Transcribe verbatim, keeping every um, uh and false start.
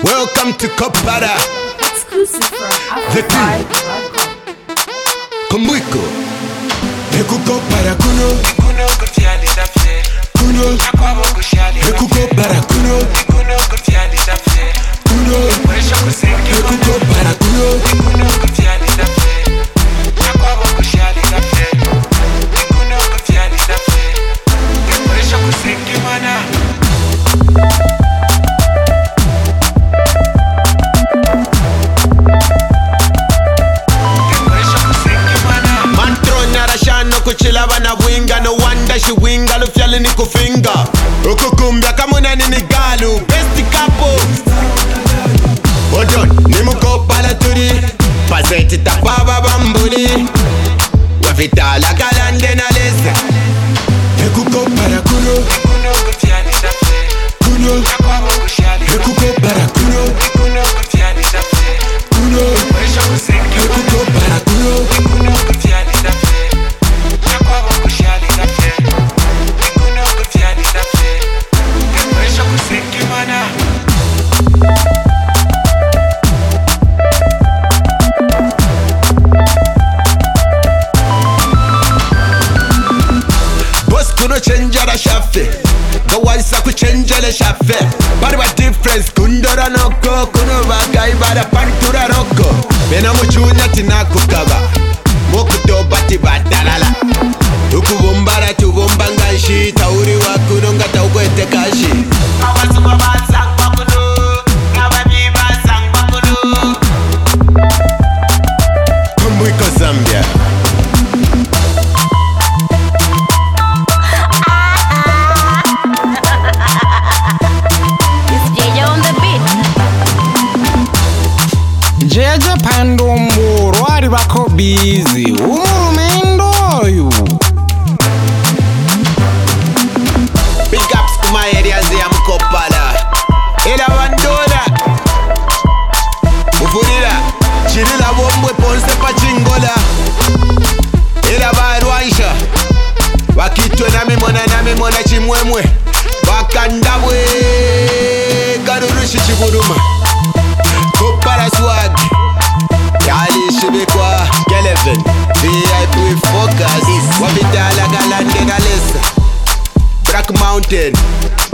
Welcome to Kopara. Exclusive from The king. Kumbuiko. Ekuko para kuno. Kuno kutiali dafye. Kuno. Akwabo kushali dafye. Ekuko para kuno. Kuno kutiali dafye. Kuno. Mwisho kusengi Ekuko para kuno. Kuno kutiali dafye. Akwabo kushali dafye. Kuno kutiali dafye. Mwisho kusengi mana. Kuchila bana winga, no wonder she winga, lo fyali ni kufinga. Ukukumbia kamuna nini galu, best couple. Odon, ni muko pala turi, paseti tapaba bambuli. Wafita la kalande na lese. Ekuko para kuno. Kuno kutiali dafye. Kuno. Akwabo kushali dafye. Ekuko para kuno. Kuno kutiali dafye. Kuno. Mwisho kusengi mana. Ekuko para kuno. Kuno kutiali dafye. Chenjara shafe, kawaisa kuchenjele shafe. Barba difference kundora noko, kuno bagai bada pantura roko. Bena muchunya tina kukaba, mokuto bati batalala. Ukubumbara tubumbanga shi, tauri wa kunonga taukwete kashi. Awasuma basang bakudu, ngababi basang bakudu. Kumbuiko Zambia. Jeje pando mburu ari bako busy umurumendo oyu. Big ups to my areas ya Mkopala. Ela bandola Mufurira Chirila bombwe ponse pa chingola. Ela barwaisha Wakitwe nami mona nami mona chimwemwe. Wakandabwe Karurushi chibuduma Kopara swag Yali shibikwa Kelevin V I P focus Wabitala galande galesa Black Mountain